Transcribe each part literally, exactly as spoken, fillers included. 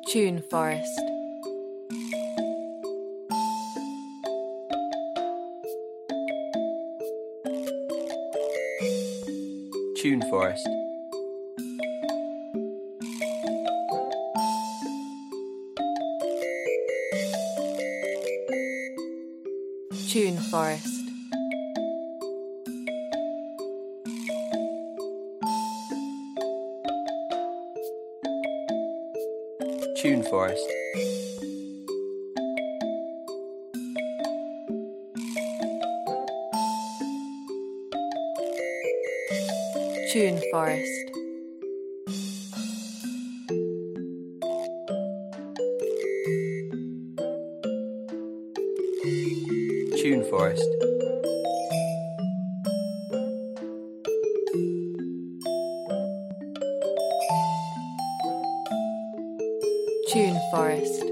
Tune Forest. Tune Forest. Tune Forest. Tune Forest. Tune Forest. Tune Forest. Tune Forest.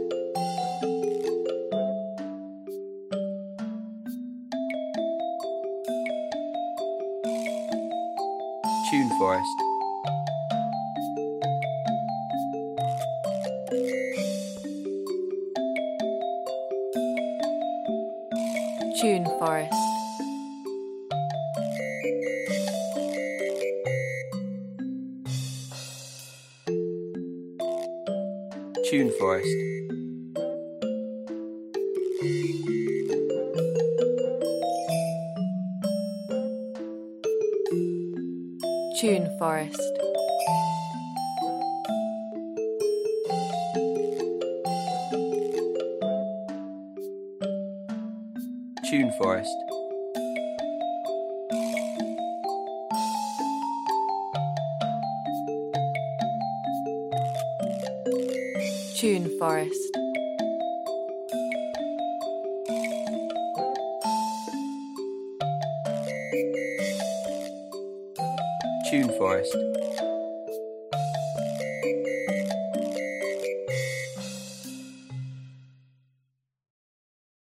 Tune Forest. Tune Forest. Tune Forest. Tune Forest. Tune Forest. Tune Forest. Tune Forest.